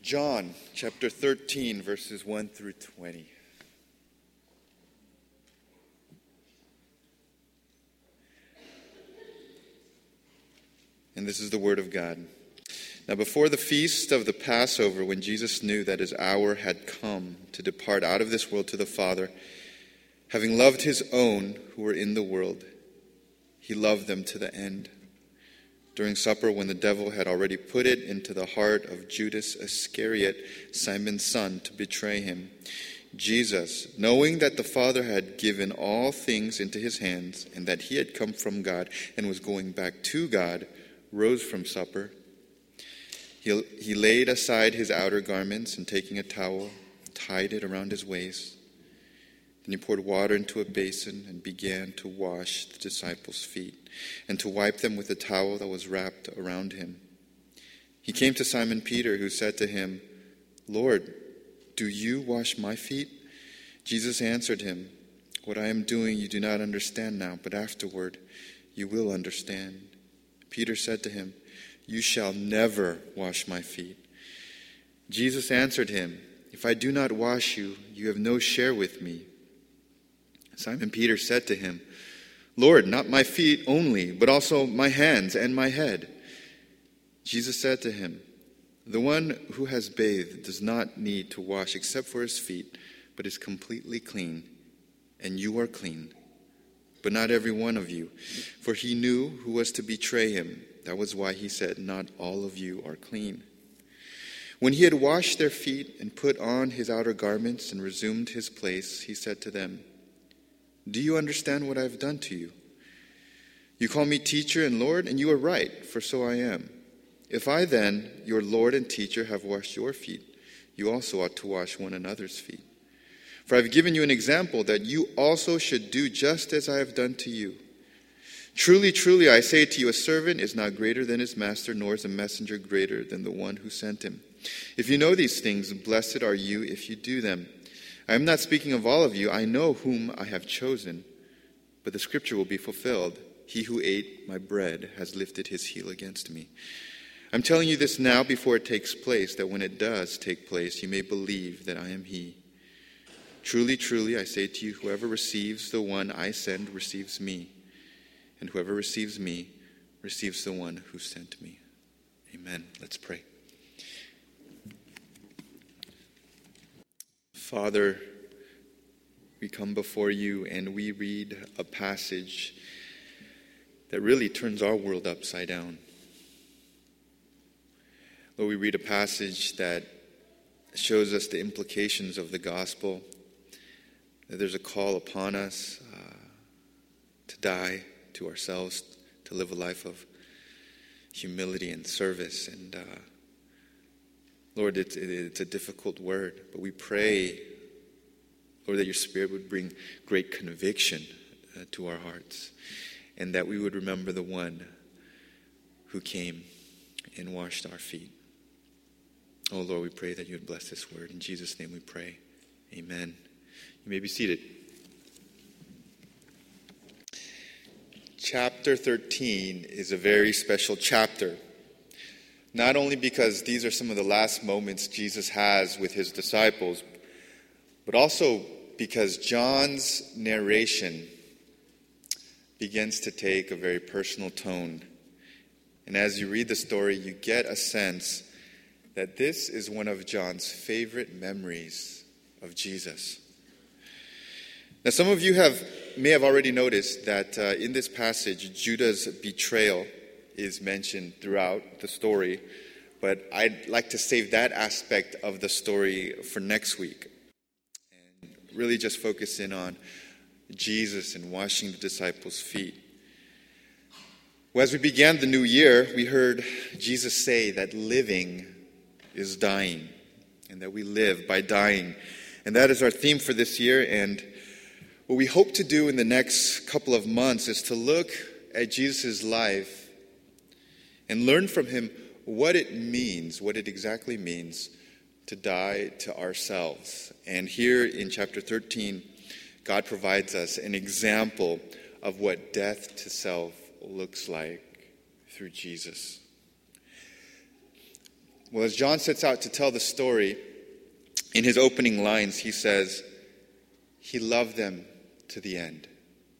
John chapter 13, verses 1 through 20. And this is the word of God. Now before the feast of the Passover, when Jesus knew that his hour had come to depart out of this world to the Father, having loved his own who were in the world, he loved them to the end. During supper, when the devil had already put it into the heart of Judas Iscariot, Simon's son, to betray him, Jesus, knowing that the Father had given all things into his hands, and that he had come from God and was going back to God, rose from supper. He laid aside his outer garments, and taking a towel, tied it around his waist. Then he poured water into a basin and began to wash the disciples' feet and to wipe them with a towel that was wrapped around him. He came to Simon Peter, who said to him, "Lord, do you wash my feet?" Jesus answered him, "What I am doing you do not understand now, but afterward you will understand." Peter said to him, "You shall never wash my feet." Jesus answered him, "If I do not wash you, you have no share with me." Simon Peter said to him, "Lord, not my feet only, but also my hands and my head." Jesus said to him, "The one who has bathed does not need to wash except for his feet, but is completely clean, and you are clean, but not every one of you." For he knew who was to betray him. That was why he said, "Not all of you are clean." When he had washed their feet and put on his outer garments and resumed his place, he said to them, "Do you understand what I have done to you? You call me teacher and Lord, and you are right, for so I am. If I then, your Lord and teacher, have washed your feet, you also ought to wash one another's feet. For I have given you an example that you also should do just as I have done to you. Truly, truly, I say to you, a servant is not greater than his master, nor is a messenger greater than the one who sent him. If you know these things, blessed are you if you do them. I am not speaking of all of you. I know whom I have chosen. But the scripture will be fulfilled. He who ate my bread has lifted his heel against me. I'm telling you this now before it takes place, that when it does take place, you may believe that I am he. Truly, truly, I say to you, whoever receives the one I send receives me. And whoever receives me receives the one who sent me." Amen. Let's pray. Father, we come before you and we read a passage that really turns our world upside down. Lord, we read a passage that shows us the implications of the gospel, that there's a call upon us to die to ourselves, to live a life of humility and service. And Lord, it's a difficult word, but we pray, Lord, that your Spirit would bring great conviction to our hearts, and that we would remember the one who came and washed our feet. Oh, Lord, we pray that you would bless this word. In Jesus' name we pray. Amen. You may be seated. Chapter 13 is a very special chapter. Not only because these are some of the last moments Jesus has with his disciples, but also because John's narration begins to take a very personal tone. And as you read the story, you get a sense that this is one of John's favorite memories of Jesus. Now, some of you may have already noticed that in this passage, Judah's betrayal is mentioned throughout the story, but I'd like to save that aspect of the story for next week and really just focus in on Jesus and washing the disciples' feet. Well, as we began the new year, we heard Jesus say that living is dying, and that we live by dying. And that is our theme for this year. And what we hope to do in the next couple of months is to look at Jesus' life and learn from him what it exactly means to die to ourselves. And here in chapter 13, God provides us an example of what death to self looks like through Jesus. Well, as John sets out to tell the story, in his opening lines, he says, he loved them to the end.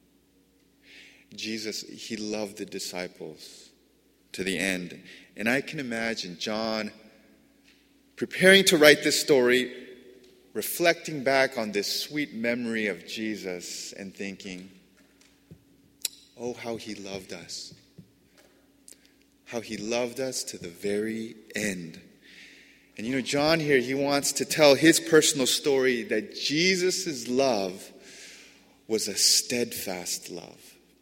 Jesus, he loved the disciples to the end. And I can imagine John preparing to write this story, reflecting back on this sweet memory of Jesus and thinking, oh, how he loved us. How he loved us to the very end. And John here, he wants to tell his personal story that Jesus' love was a steadfast love.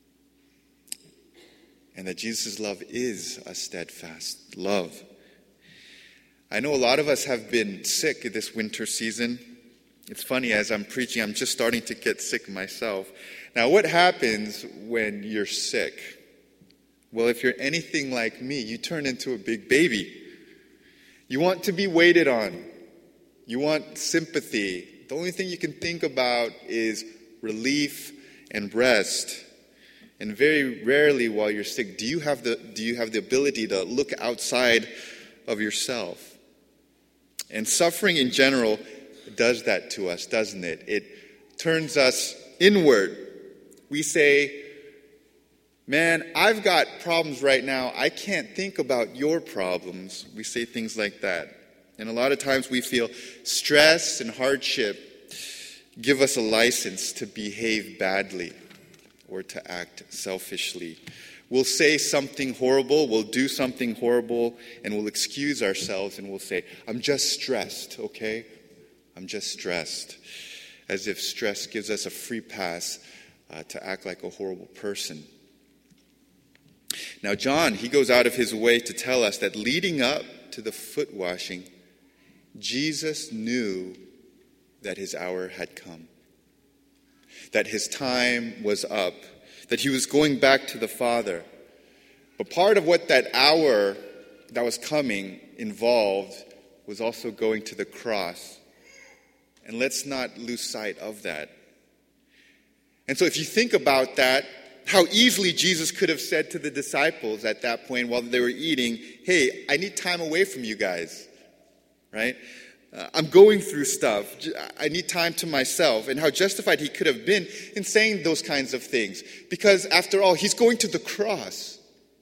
And that Jesus' love is a steadfast love. I know a lot of us have been sick this winter season. It's funny, as I'm preaching, I'm just starting to get sick myself. Now, what happens when you're sick? Well, if you're anything like me, you turn into a big baby. You want to be waited on. You want sympathy. The only thing you can think about is relief and rest. And very rarely while you're sick, do you have the ability to look outside of yourself? And suffering in general does that to us, doesn't it? It turns us inward. We say, man, I've got problems right now. I can't think about your problems. We say things like that. And a lot of times we feel stress and hardship give us a license to behave badly or to act selfishly. We'll say something horrible, we'll do something horrible, and we'll excuse ourselves and we'll say, I'm just stressed, okay? I'm just stressed. As if stress gives us a free pass to act like a horrible person. Now, John, he goes out of his way to tell us that leading up to the foot washing, Jesus knew that his hour had come, that his time was up, that he was going back to the Father. But part of what that hour that was coming involved was also going to the cross. And let's not lose sight of that. And so if you think about that, how easily Jesus could have said to the disciples at that point while they were eating, hey, I need time away from you guys, right? I'm going through stuff. I need time to myself. And how justified he could have been in saying those kinds of things. Because after all, he's going to the cross.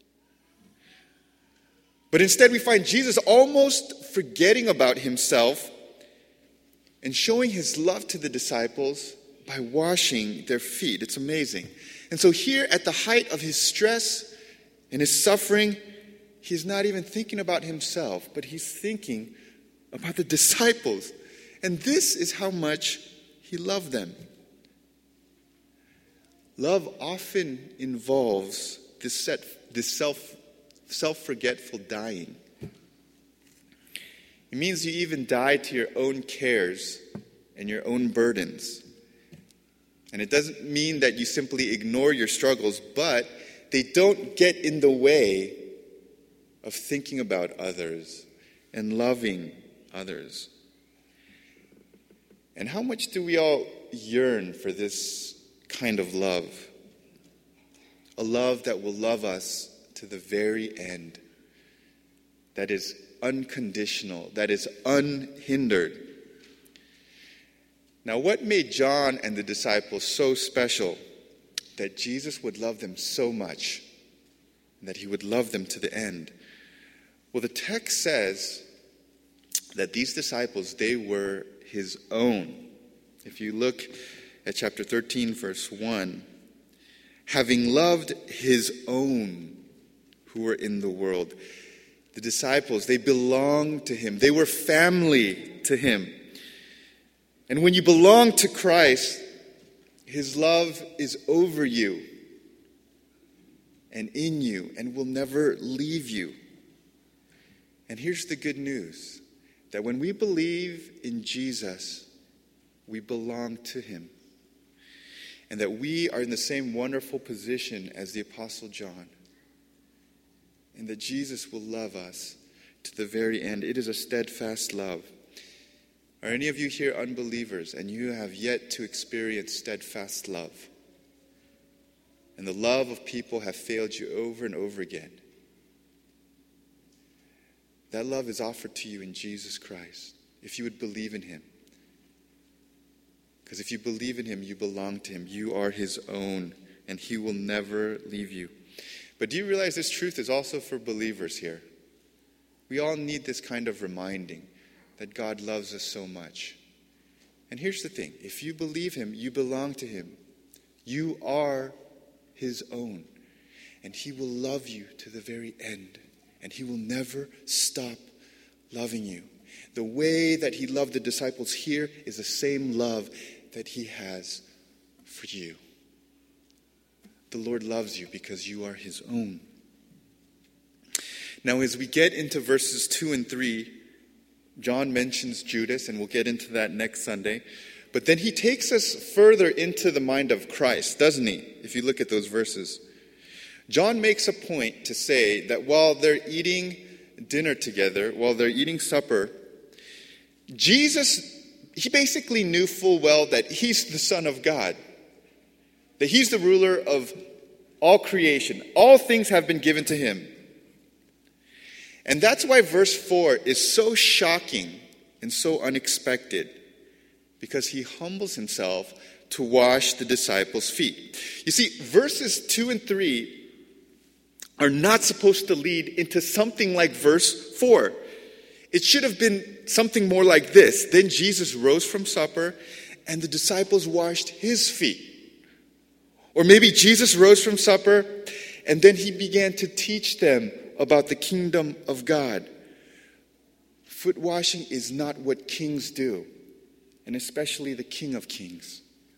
But instead we find Jesus almost forgetting about himself and showing his love to the disciples by washing their feet. It's amazing. And so here at the height of his stress and his suffering, he's not even thinking about himself, but he's thinking about the disciples. And this is how much he loved them. Love often involves this self-forgetful dying. It means you even die to your own cares and your own burdens. And it doesn't mean that you simply ignore your struggles, but they don't get in the way of thinking about others and loving others. And how much do we all yearn for this kind of love? A love that will love us to the very end. That is unconditional. That is unhindered. Now, what made John and the disciples so special that Jesus would love them so much and that he would love them to the end? Well, the text says that these disciples, they were his own. If you look at chapter 13, verse 1, having loved his own who were in the world. The disciples, they belonged to him. They were family to him. And when you belong to Christ, his love is over you and in you and will never leave you. And here's the good news, that when we believe in Jesus, we belong to him. And that we are in the same wonderful position as the Apostle John. And that Jesus will love us to the very end. It is a steadfast love. Are any of you here unbelievers and you have yet to experience steadfast love? And the love of people have failed you over and over again. That love is offered to you in Jesus Christ, if you would believe in him. Because if you believe in him, you belong to him. You are his own, and he will never leave you. But do you realize this truth is also for believers here? We all need this kind of reminding that God loves us so much. And here's the thing. If you believe him, you belong to him. You are his own. And he will love you to the very end. And he will never stop loving you. The way that he loved the disciples here is the same love that he has for you. The Lord loves you because you are his own. Now, as we get into verses 2 and 3, John mentions Judas, and we'll get into that next Sunday. But then he takes us further into the mind of Christ, doesn't he? If you look at those verses. John makes a point to say that while they're eating dinner together, while they're eating supper, Jesus, he basically knew full well that he's the Son of God. That he's the ruler of all creation. All things have been given to him. And that's why verse 4 is so shocking and so unexpected. Because he humbles himself to wash the disciples' feet. You see, verses 2 and 3 are not supposed to lead into something like verse 4. It should have been something more like this. Then Jesus rose from supper, and the disciples washed his feet. Or maybe Jesus rose from supper, and then he began to teach them about the kingdom of God. Foot washing is not what kings do, and especially the King of Kings.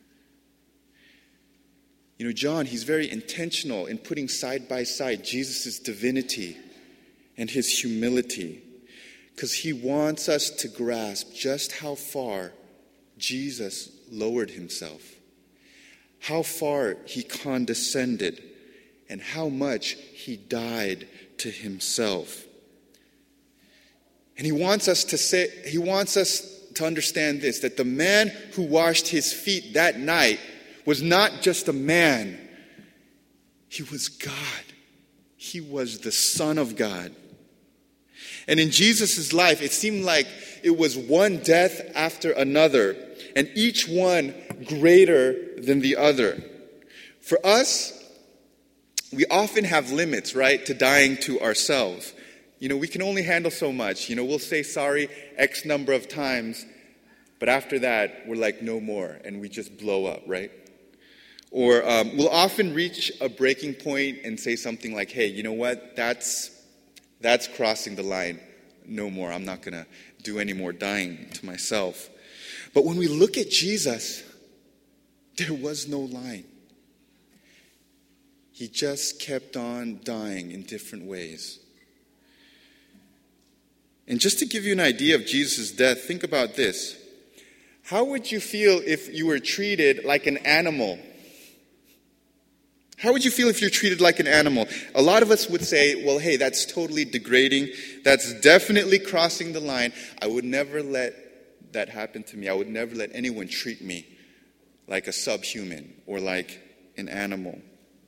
You know, John, he's very intentional in putting side by side Jesus' divinity and his humility, because he wants us to grasp just how far Jesus lowered himself, how far he condescended, and how much he died to himself. And he wants us to understand this, that the man who washed his feet that night was not just a man. He was God. He was the Son of God. And in Jesus' life, it seemed like it was one death after another, and each one greater than the other. For us, we often have limits, right, to dying to ourselves. You know, we can only handle so much. You know, we'll say sorry X number of times, but after that, we're like, no more, and we just blow up, right? Or we'll often reach a breaking point and say something like, hey, you know what, that's crossing the line. No more, I'm not going to do any more dying to myself. But when we look at Jesus, there was no line. He just kept on dying in different ways. And just to give you an idea of Jesus' death, think about this. How would you feel if you were treated like an animal? How would you feel if you're treated like an animal? A lot of us would say, well, hey, that's totally degrading. That's definitely crossing the line. I would never let that happen to me. I would never let anyone treat me like a subhuman or like an animal.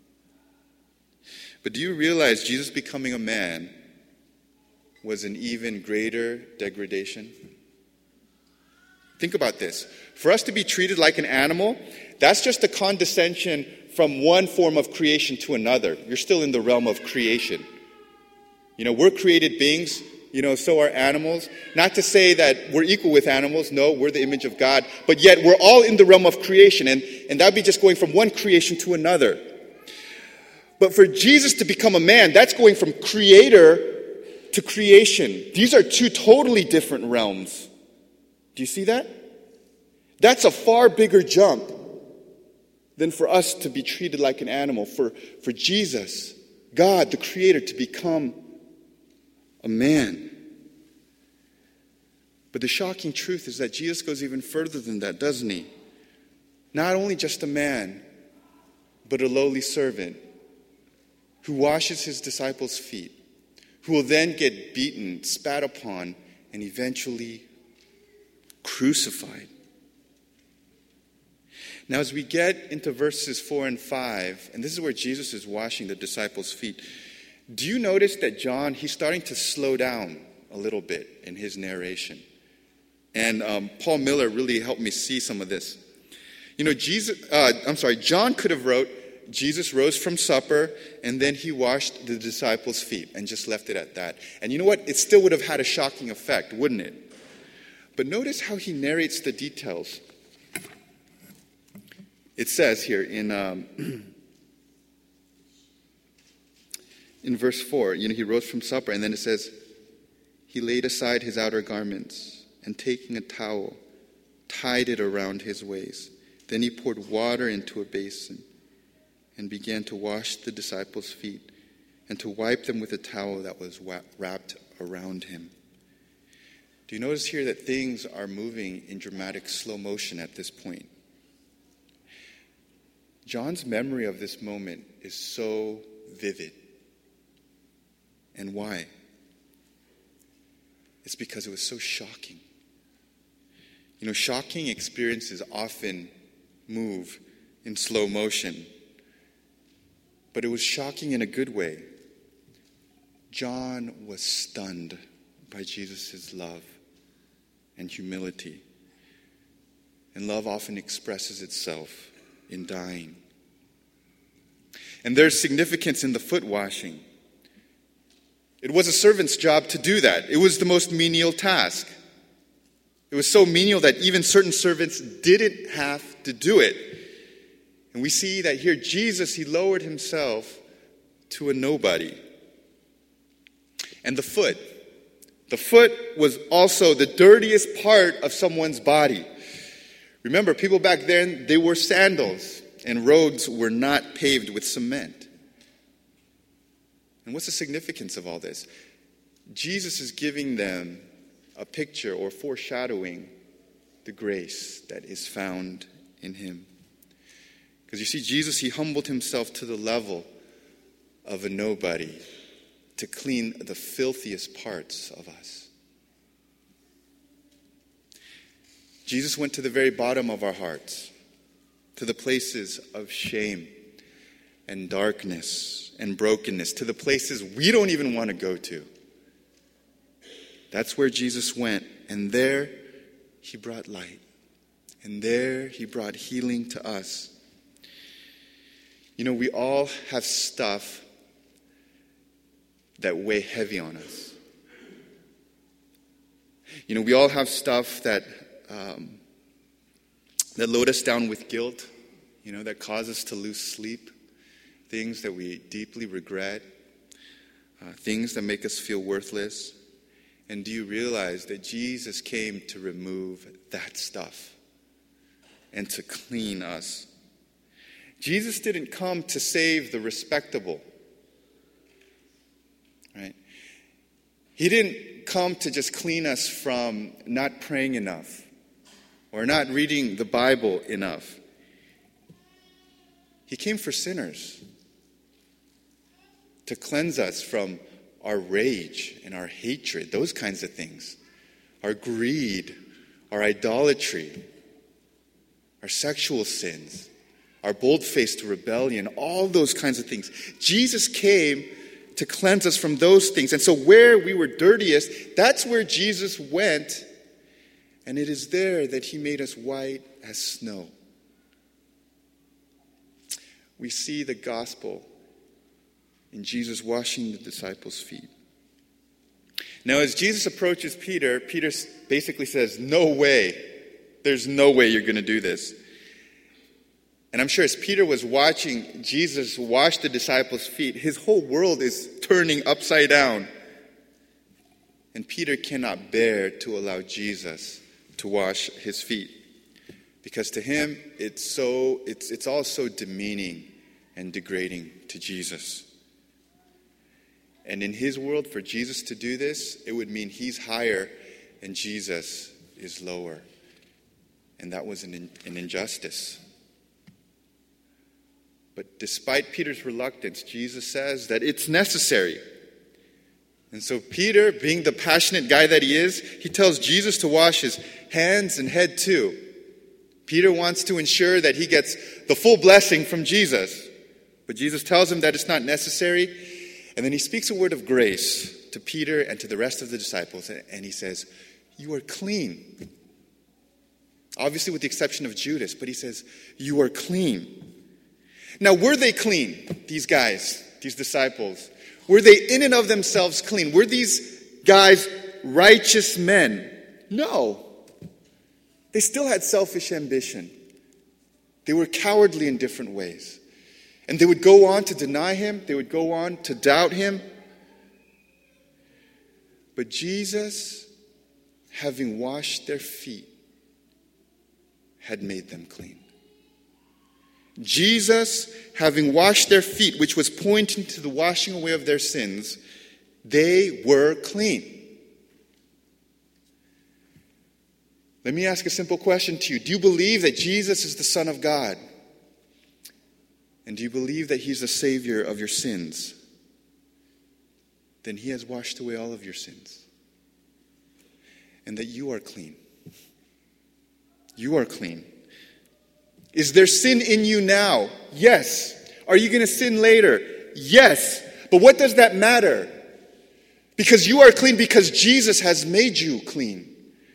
But do you realize Jesus becoming a man was an even greater degradation? Think about this. For us to be treated like an animal, that's just a condescension from one form of creation to another. You're still in the realm of creation. You know, we're created beings, you know, so are animals. Not to say that we're equal with animals. No, we're the image of God. But yet we're all in the realm of creation. And that'd be just going from one creation to another. But for Jesus to become a man, that's going from creator to creation. These are two totally different realms. Do you see that? That's a far bigger jump than for us to be treated like an animal. For Jesus, God, the Creator, to become a man. But the shocking truth is that Jesus goes even further than that, doesn't he? Not only just a man, but a lowly servant who washes his disciples' feet, who will then get beaten, spat upon, and eventually crucified. Now, as we get into verses 4 and 5, and this is where Jesus is washing the disciples' feet, do you notice that John, he's starting to slow down a little bit in his narration. And Paul Miller really helped me see some of this. John could have wrote, Jesus rose from supper, and then he washed the disciples' feet, and just left it at that. And you know what? It still would have had a shocking effect, wouldn't it? But notice how he narrates the details. It says here in verse 4, he rose from supper, and then it says, he laid aside his outer garments, and taking a towel, tied it around his waist. Then he poured water into a basin and began to wash the disciples' feet and to wipe them with a towel that was wrapped around him. Do you notice here that things are moving in dramatic slow motion at this point? John's memory of this moment is so vivid. And why? It's because it was so shocking. Shocking experiences often move in slow motion. But it was shocking in a good way. John was stunned by Jesus' love and humility. And love often expresses itself in dying. And there's significance in the foot washing. It was a servant's job to do that. It was the most menial task. It was so menial that even certain servants didn't have to do it. And we see that here Jesus, he lowered himself to a nobody. And the foot was also the dirtiest part of someone's body. Remember, people back then, they wore sandals, and roads were not paved with cement. And what's the significance of all this? Jesus is giving them a picture or foreshadowing the grace that is found in him. Because you see, Jesus, he humbled himself to the level of a nobody to clean the filthiest parts of us. Jesus went to the very bottom of our hearts, to the places of shame and darkness and brokenness, to the places we don't even want to go to. That's where Jesus went, and there he brought light, and there he brought healing to us. We all have stuff that weigh heavy on us. We all have stuff that load us down with guilt, that cause us to lose sleep, things that we deeply regret, things that make us feel worthless. And do you realize that Jesus came to remove that stuff and to clean us? Jesus didn't come to save the respectable, right? He didn't come to just clean us from not praying enough or not reading the Bible enough. He came for sinners, to cleanse us from our rage and our hatred, those kinds of things, our greed, our idolatry, our sexual sins, our bold-faced rebellion, all those kinds of things. Jesus came to cleanse us from those things. And so where we were dirtiest, that's where Jesus went. And it is there that he made us white as snow. We see the gospel in Jesus washing the disciples' feet. Now, as Jesus approaches Peter, Peter basically says, "No way. There's no way you're going to do this." And I'm sure as Peter was watching Jesus wash the disciples' feet, his whole world is turning upside down. And Peter cannot bear to allow Jesus to wash his feet. Because to him, it's all so demeaning and degrading to Jesus. And in his world, for Jesus to do this, it would mean he's higher and Jesus is lower. And that was an injustice. But despite Peter's reluctance, Jesus says that it's necessary. And so Peter, being the passionate guy that he is, he tells Jesus to wash his hands and head too. Peter wants to ensure that he gets the full blessing from Jesus. But Jesus tells him that it's not necessary. And then he speaks a word of grace to Peter and to the rest of the disciples, and he says, "You are clean." Obviously with the exception of Judas, but he says, "You are clean." Now, were they clean, these guys, these disciples? Were they in and of themselves clean? Were these guys righteous men? No. They still had selfish ambition. They were cowardly in different ways. And they would go on to deny him. They would go on to doubt him. But Jesus, having washed their feet, had made them clean. Jesus, having washed their feet, which was pointing to the washing away of their sins, they were clean. Let me ask a simple question to you. Do you believe that Jesus is the Son of God? And do you believe that he's the Savior of your sins? Then he has washed away all of your sins. And that you are clean. You are clean. Is there sin in you now? Yes. Are you going to sin later? Yes. But what does that matter? Because you are clean because Jesus has made you clean.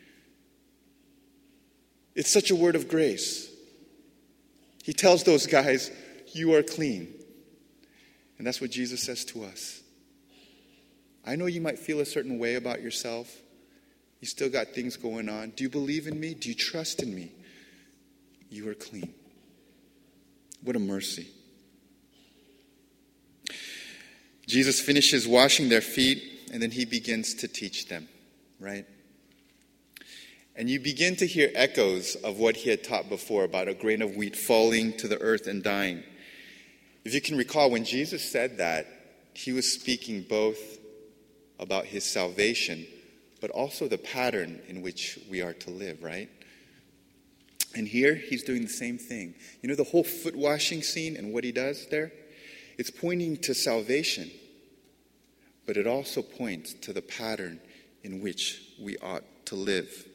It's such a word of grace. He tells those guys, "You are clean." And that's what Jesus says to us. I know you might feel a certain way about yourself. You still got things going on. Do you believe in me? Do you trust in me? You are clean. What a mercy. Jesus finishes washing their feet, and then he begins to teach them, right? And you begin to hear echoes of what he had taught before about a grain of wheat falling to the earth and dying. If you can recall, when Jesus said that, he was speaking both about his salvation, but also the pattern in which we are to live, right? And here, he's doing the same thing. You know the whole foot washing scene and what he does there? It's pointing to salvation, but it also points to the pattern in which we ought to live.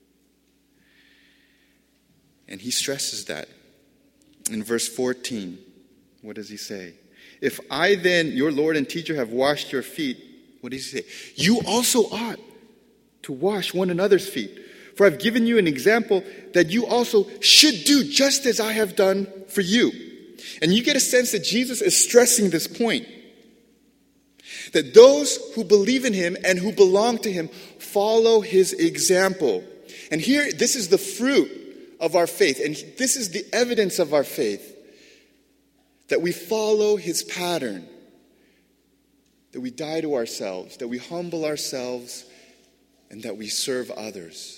And he stresses that. In verse 14, what does he say? "If I then, your Lord and teacher, have washed your feet," what does he say? "You also ought to wash one another's feet. For I've given you an example that you also should do just as I have done for you." And you get a sense that Jesus is stressing this point. That those who believe in him and who belong to him follow his example. And here, this is the fruit of our faith. And this is the evidence of our faith. That we follow his pattern. That we die to ourselves. That we humble ourselves. And that we serve others.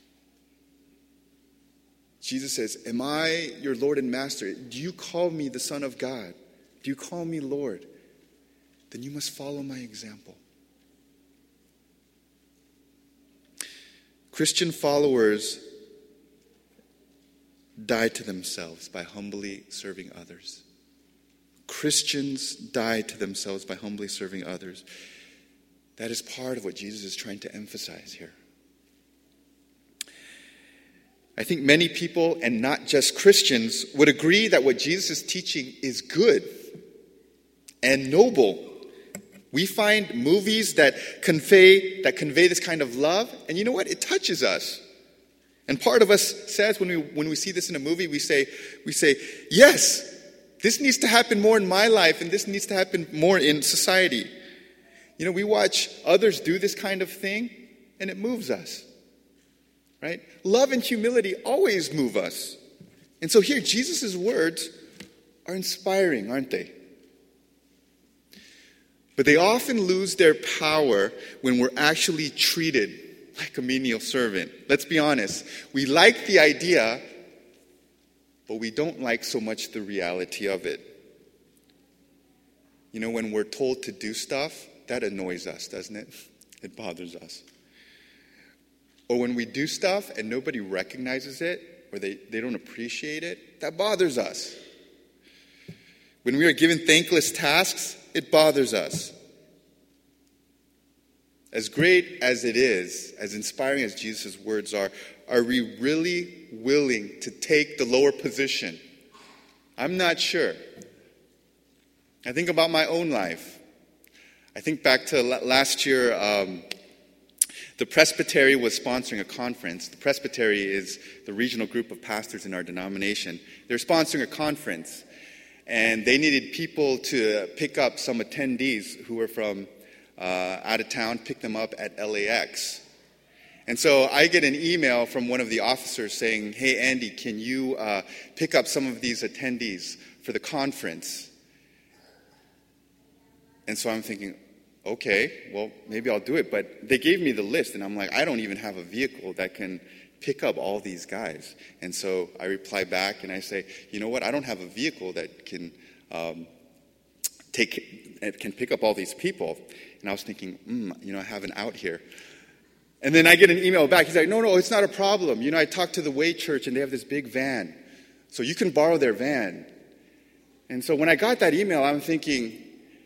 Jesus says, "Am I your Lord and Master? Do you call me the Son of God? Do you call me Lord? Then you must follow my example." Christian followers die to themselves by humbly serving others. Christians die to themselves by humbly serving others. That is part of what Jesus is trying to emphasize here. I think many people, and not just Christians, would agree that what Jesus is teaching is good and noble. We find movies that convey this kind of love, and you know what? It touches us. And part of us says when we see this in a movie, we say, yes, this needs to happen more in my life, and this needs to happen more in society. You know, we watch others do this kind of thing, and it moves us. Right? Love and humility always move us. And so here, Jesus' words are inspiring, aren't they? But they often lose their power when we're actually treated like a menial servant. Let's be honest. We like the idea, but we don't like so much the reality of it. You know, when we're told to do stuff, that annoys us, doesn't it? It bothers us. Or when we do stuff and nobody recognizes it, or they don't appreciate it, that bothers us. When we are given thankless tasks, it bothers us. As great as it is, as inspiring as Jesus' words are we really willing to take the lower position? I'm not sure. I think about my own life. I think back to last year, the Presbytery was sponsoring a conference. The Presbytery is the regional group of pastors in our denomination. They're sponsoring a conference, and they needed people to pick up some attendees who were from out of town, pick them up at LAX. And so I get an email from one of the officers saying, "Hey, Andy, can you pick up some of these attendees for the conference?" And so I'm thinking, okay, well, maybe I'll do it. But they gave me the list, and I'm like, I don't even have a vehicle that can pick up all these guys. And so I reply back, and I say, you know what? I don't have a vehicle that can pick up all these people. And I was thinking, I have an out here. And then I get an email back. He's like, no, it's not a problem. I talked to the Way Church, and they have this big van. So you can borrow their van. And so when I got that email, I'm thinking,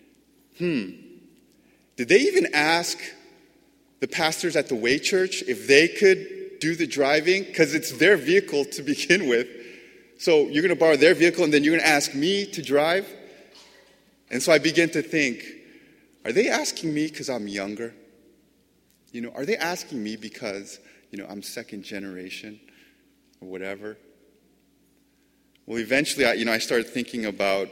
did they even ask the pastors at the Way Church if they could do the driving? Because it's their vehicle to begin with. So you're going to borrow their vehicle, and then you're going to ask me to drive? And so I begin to think, are they asking me because I'm younger? Are they asking me because, I'm second generation or whatever? Well, eventually, I started thinking about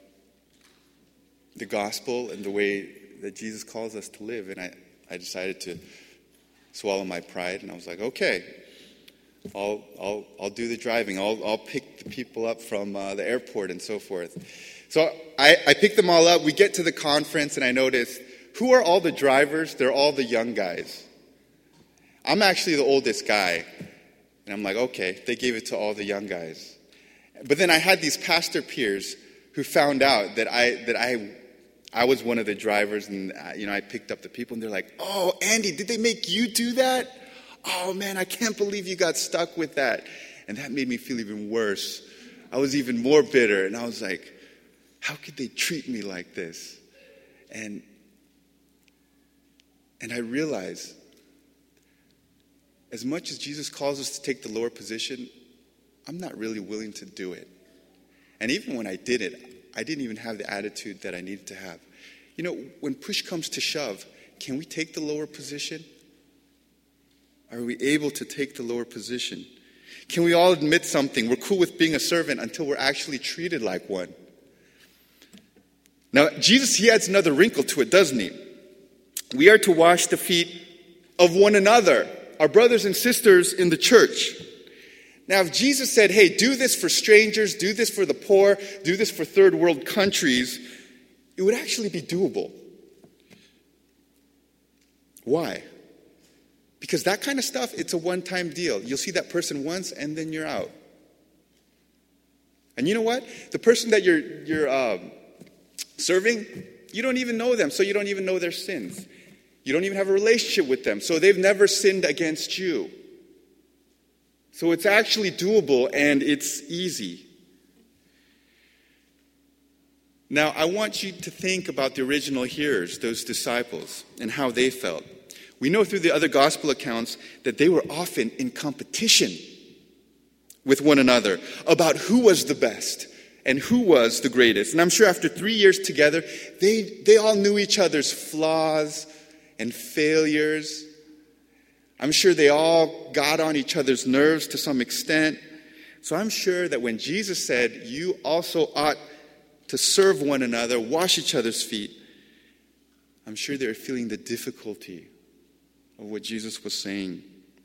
the gospel and the way that Jesus calls us to live. And I decided to swallow my pride. And I was like, okay, I'll do the driving. I'll pick the people up from the airport and so forth. So I picked them all up. We get to the conference, and I noticed, who are all the drivers? They're all the young guys. I'm actually the oldest guy. And I'm like, okay, they gave it to all the young guys. But then I had these pastor peers who found out that I was one of the drivers, and I picked up the people, and they're like, "Oh, Andy, did they make you do that? Oh man, I can't believe you got stuck with that." And that made me feel even worse. I was even more bitter, and I was like, how could they treat me like this? And I realized, as much as Jesus calls us to take the lower position, I'm not really willing to do it. And even when I did it, I didn't even have the attitude that I needed to have. When push comes to shove, can we take the lower position? Are we able to take the lower position? Can we all admit something? We're cool with being a servant until we're actually treated like one. Now, Jesus, he adds another wrinkle to it, doesn't he? We are to wash the feet of one another, our brothers and sisters in the church. Now, if Jesus said, hey, do this for strangers, do this for the poor, do this for third world countries, it would actually be doable. Why? Because that kind of stuff, it's a one-time deal. You'll see that person once, and then you're out. And you know what? The person that you're serving, you don't even know them, so you don't even know their sins. You don't even have a relationship with them, so they've never sinned against you. So it's actually doable, and it's easy. Now, I want you to think about the original hearers, those disciples, and how they felt. We know through the other gospel accounts that they were often in competition with one another about who was the best and who was the greatest. And I'm sure after 3 years together, they all knew each other's flaws and failures. I'm sure they all got on each other's nerves to some extent. So I'm sure that when Jesus said, you also ought to serve one another, wash each other's feet, I'm sure they were feeling the difficulty of what Jesus was saying.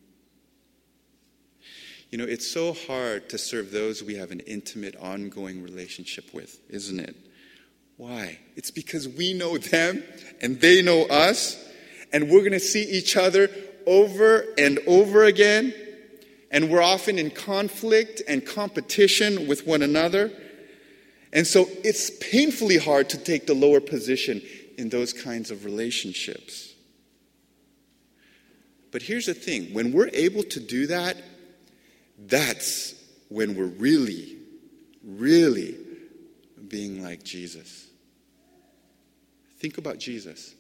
It's so hard to serve those we have an intimate, ongoing relationship with, isn't it? Why? It's because we know them and they know us, and we're going to see each other over and over again, and we're often in conflict and competition with one another. And so it's painfully hard to take the lower position in those kinds of relationships. But here's the thing. When we're able to do that, that's when we're really, really being like Jesus. Think about Jesus.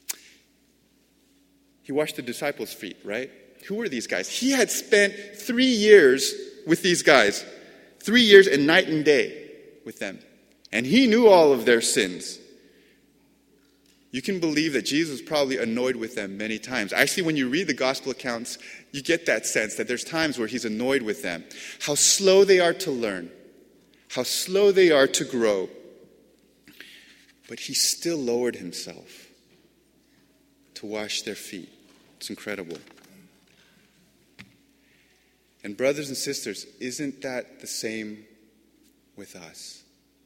He washed the disciples' feet, right? Who were these guys? He had spent 3 years with these guys. 3 years and night and day with them. And he knew all of their sins. You can believe that Jesus was probably annoyed with them many times. Actually, when you read the gospel accounts, you get that sense that there's times where he's annoyed with them. How slow they are to learn. How slow they are to grow. But he still lowered himself to wash their feet. It's incredible. And brothers and sisters, isn't that the same with us?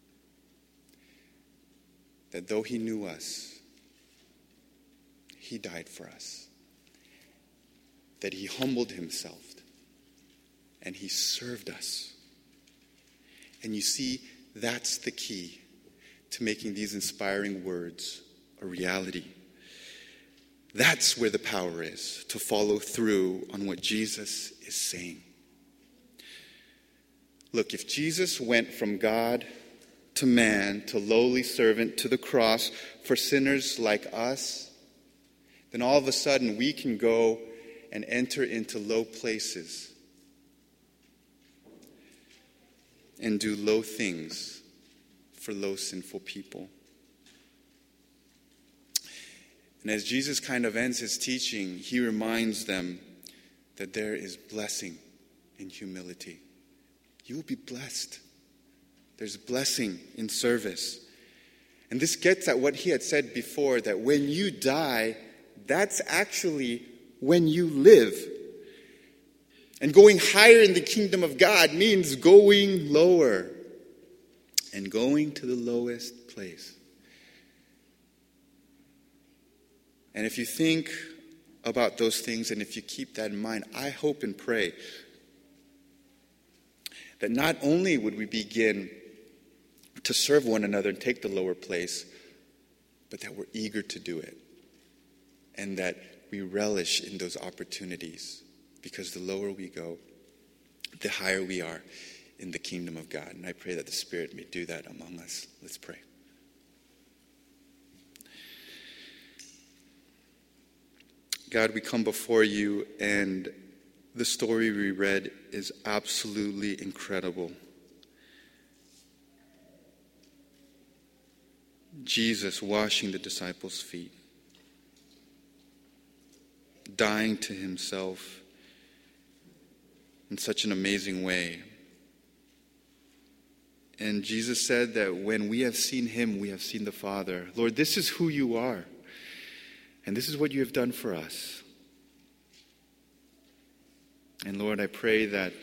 That though he knew us, he died for us. That he humbled himself and he served us. And you see, that's the key to making these inspiring words a reality. That's where the power is, to follow through on what Jesus is saying. Look, if Jesus went from God to man, to lowly servant, to the cross for sinners like us, then all of a sudden we can go and enter into low places and do low things for low sinful people. And as Jesus kind of ends his teaching, he reminds them that there is blessing in humility. You will be blessed. There's blessing in service. And this gets at what he had said before, that when you die, that's actually when you live. And going higher in the kingdom of God means going lower and going to the lowest place. And if you think about those things and if you keep that in mind, I hope and pray that not only would we begin to serve one another and take the lower place, but that we're eager to do it. And that we relish in those opportunities, because the lower we go, the higher we are in the kingdom of God. And I pray that the Spirit may do that among us. Let's pray. God, we come before you, and the story we read is absolutely incredible. Jesus washing the disciples' feet, dying to himself in such an amazing way. And Jesus said that when we have seen him, we have seen the Father. Lord, this is who you are. And this is what you have done for us. And Lord, I pray that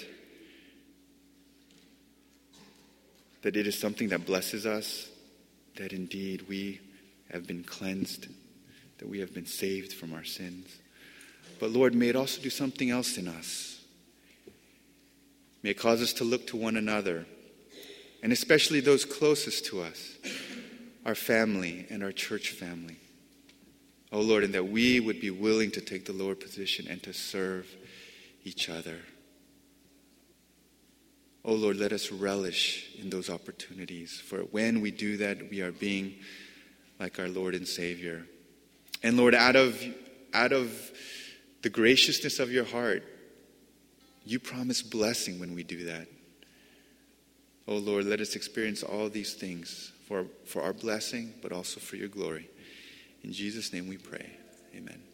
it is something that blesses us, that indeed we have been cleansed, that we have been saved from our sins. But Lord, may it also do something else in us. May it cause us to look to one another, and especially those closest to us, our family and our church family. Oh Lord, and that we would be willing to take the lower position and to serve each other. Oh Lord, let us relish in those opportunities, for when we do that, we are being like our Lord and Savior. And Lord, out of the graciousness of your heart, you promise blessing when we do that. Oh Lord, let us experience all these things for our blessing, but also for your glory. In Jesus' name we pray. Amen.